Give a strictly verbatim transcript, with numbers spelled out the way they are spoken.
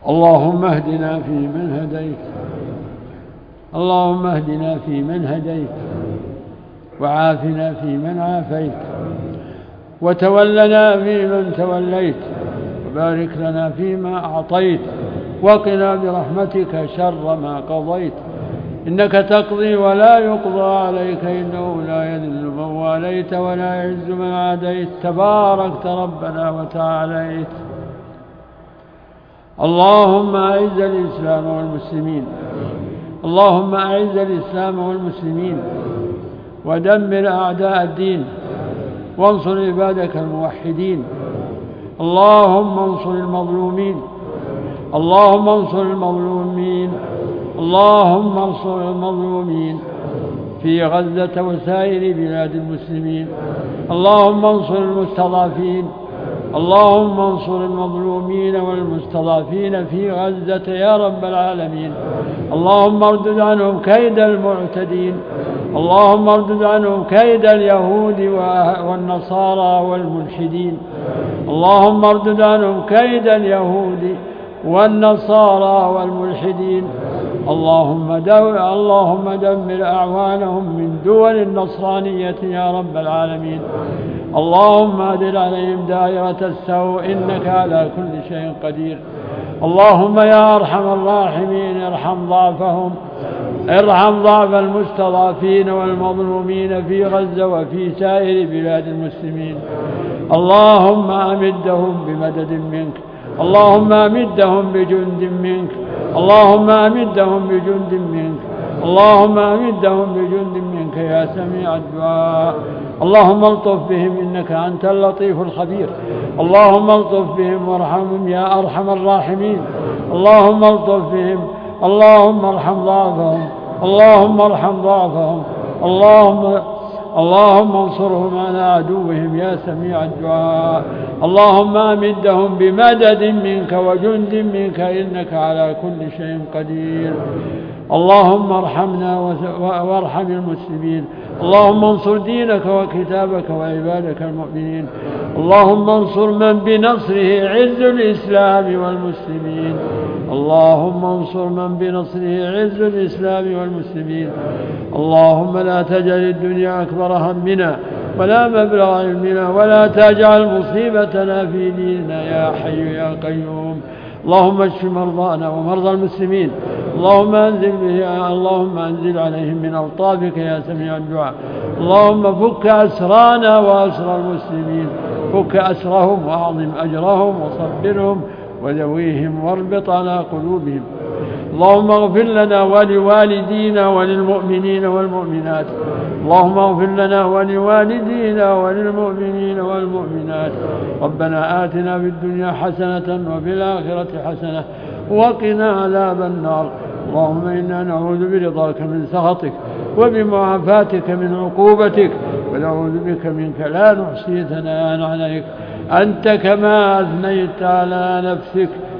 اللهم اهدنا فيمن هديت اللهم اهدنا فيمن هديت وعافنا فيمن عافيت وتولنا فيمن توليت وبارك لنا فيما أعطيت وقنا برحمتك شر ما قضيت إنك تقضي ولا يقضى عليك إنه لا يذل من واليت ولا يعز من عاديت تباركت ربنا وتعاليت. اللهم أعز الإسلام والمسلمين اللهم أعز الإسلام والمسلمين ودمر أعداء الدين وانصر عبادك الموحدين. اللهم انصر المظلومين اللهم انصر المظلومين اللهم انصر المظلومين في غزة وسائر بلاد المسلمين. اللهم انصر المستضعفين اللهم انصر المظلومين والمستضعفين في غزة يا رب العالمين. اللهم اردد عنهم كيد المعتدين اللهم اردد عنهم كيد اليهود والنصارى والملحدين. اللهم اردد عنهم كيد اليهود والنصارى والملحدين. اللهم دمر اللهم دمر أعوانهم من دول النصرانية يا رب العالمين. اللهم أدل عليهم دائرة السوء إنك على كل شيء قدير. اللهم يا أرحم الراحمين ارحم ضعفهم ارحم ضعف المستضعفين والمظلومين في غزة وفي سائر بلاد المسلمين. اللهم أمدهم بمدد منك اللهم أمدهم بجند منك اللهم أمدهم بجند منك اللهم أمدهم بجند منك يا سميع الدعاء. اللهم الطف بهم إنك أنت اللطيف الخبير. اللهم الطف بهم وارحمهم يا أرحم الراحمين. اللهم الطف بهم اللهم ارحم ضعفهم اللهم ارحم ضعفهم اللهم اللهم انصرهم على عدوهم يا سميع الدعاء. اللهم أمدهم بمدد منك وجند منك إنك على كل شيء قدير. اللهم ارحمنا وارحم المسلمين. اللهم انصر دينك وكتابك وعبادك المؤمنين. اللهم انصر من بنصره عز الإسلام والمسلمين. اللهم انصر من بنصره عز الإسلام والمسلمين. اللهم لا تجعل الدنيا أكبر همنا ولا مبلغ علمنا ولا تجعل مصيبتنا في ديننا يا حي يا قيوم. اللهم اشف مرضانا ومرضى المسلمين. اللهم انزل به اللهم انزل عليهم من ألطافك يا سميع الدعاء. اللهم فك أسرانا وأسر المسلمين فك أسرهم وأعظم أجرهم وصبرهم وذويهم واربط على قلوبهم. اللهم اغفر لنا ولوالدينا وللمؤمنين والمؤمنات. اللهم اغفر لنا ولوالدينا وللمؤمنين والمؤمنات. ربنا آتنا في الدنيا حسنة وفي الآخرة حسنة وقنا عذاب النار. اللهم إنا نعوذ برضاك من سخطك وبمعافاتك من عقوبتك ونعوذ بك منك لا نحصي ثناء عليك أنت كما أثنيت على نفسك